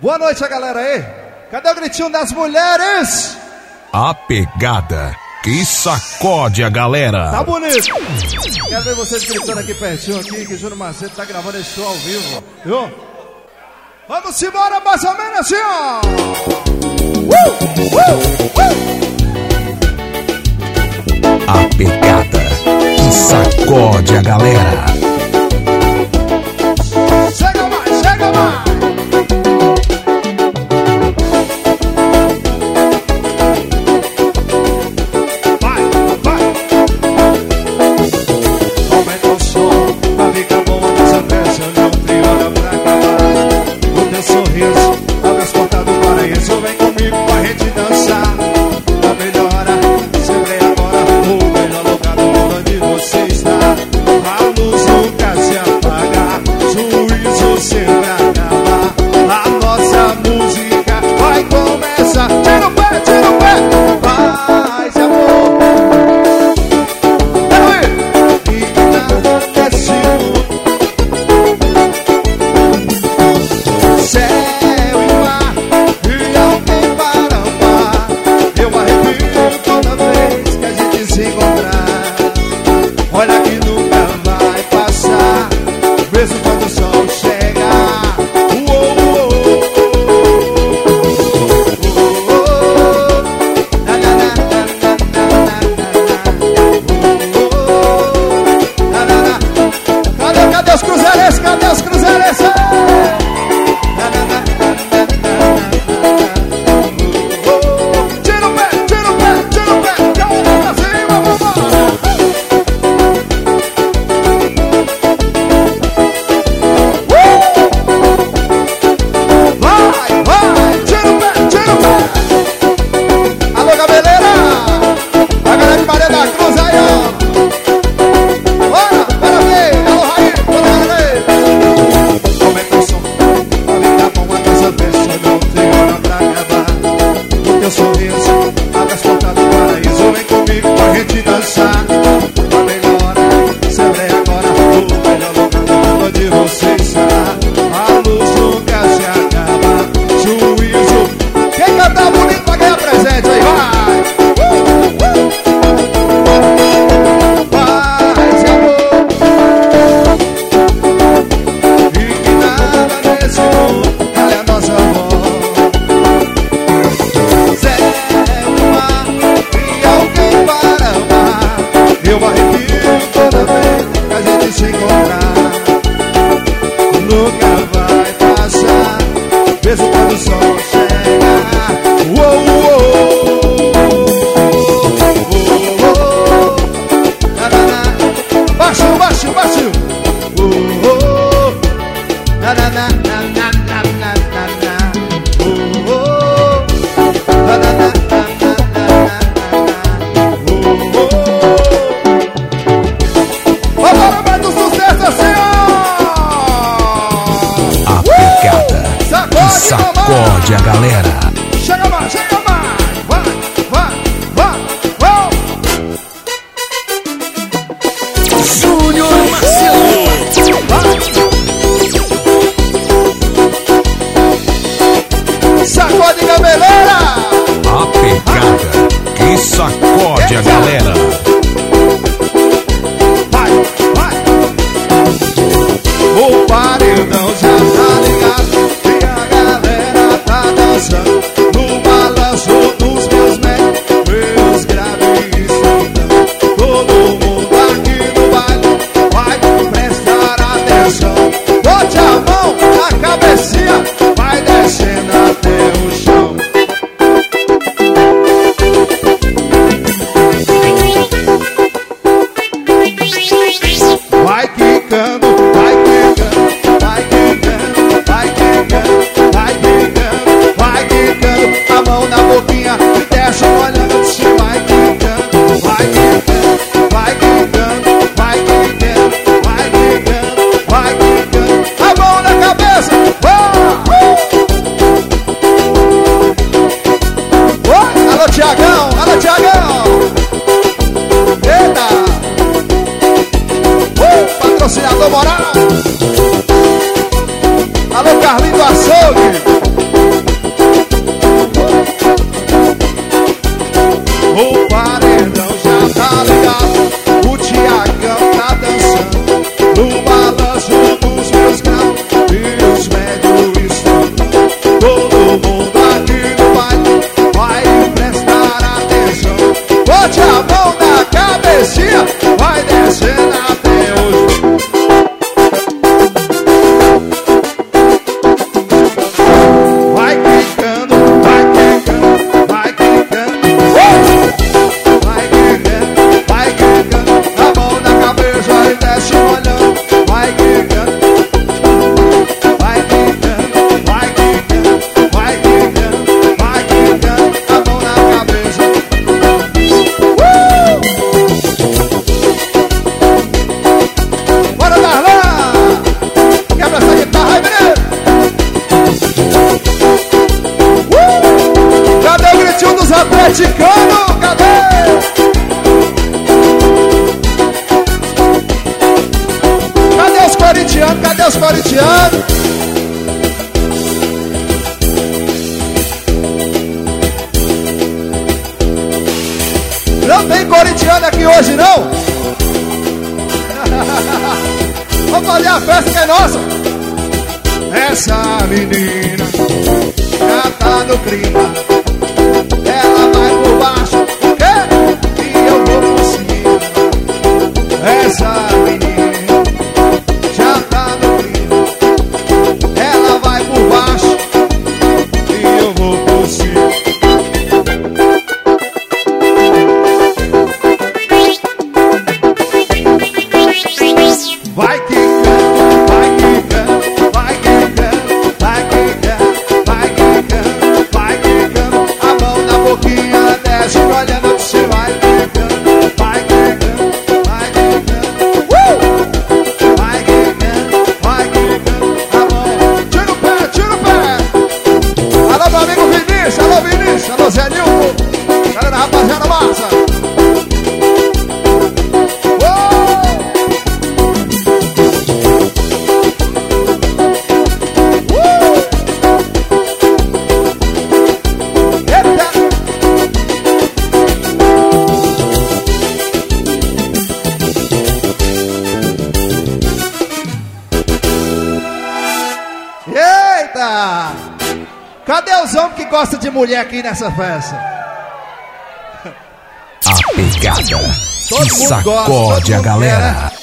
Boa noite a galera aí. Cadê o gritinho das mulheres? A pegada que sacode a galera. Tá bonito. Quero ver vocês gritando aqui pertinho aqui, que o Júnior Macedo tá gravando esse show ao vivo. Viu? Vamos embora, mais ou menos assim, ó. A pegada que sacode a galera. Chega mais, chega mais. Sacode a galera. Chega mais, chega mais. Vai. Júnior Marcelo. Sacode cabeleira. A pegada que sacode a galera. Vai. O paredão já tá ligado. No balanço dos meus meus graves, todo mundo aqui no baile vai prestar atenção. Bote a mão na cabecinha, vai descendo até o chão. Vai quicando, vai quicando, vai quicando, vai quicando, vai quicando. Vai mundo aqui no baile vai prestar atenção. Bote a mão na cabecinha, vai descendo até hoje. Vai quicando, vai quicando, vai quicando. Vai quicando, vai quicando. A mão na cabeça e desce olhando. Vai quicando, vai quicando, vai quicando, vai quicando, vai quicando. A mão na cabeça. Bora dar lá! Quebra essa guitarra aí, menino! Cadê o gritinho dos atleticanos? Cadê? Cadê os corintianos? Cadê os corintianos? Não tem corintiano aqui hoje, não? Vamos fazer a festa que é nossa. Essa menina já tá no clima. Ela vai por baixo, o quê? E eu vou por cima. Essa menina já tá no clima. Ela vai por baixo e eu vou por cima. Vai quicando, vai quicando, vai quicando, vai quicando, vai quicando, vai quicando. A mão na boquinha desce, olhando que você vai quicando, vai quicando, vai quicando. Vai quicando, vai quicando. A mão, tira o pé, tira o pé. Alô, meu amigo Vinícius, alô Vinícius, alô Zé Nilton. Galera, rapaziada massa. Eita! Cadê os homens que gostam de mulher aqui nessa festa? A pegada Todo que mundo gosta, sacode todo a mundo galera. quer, né?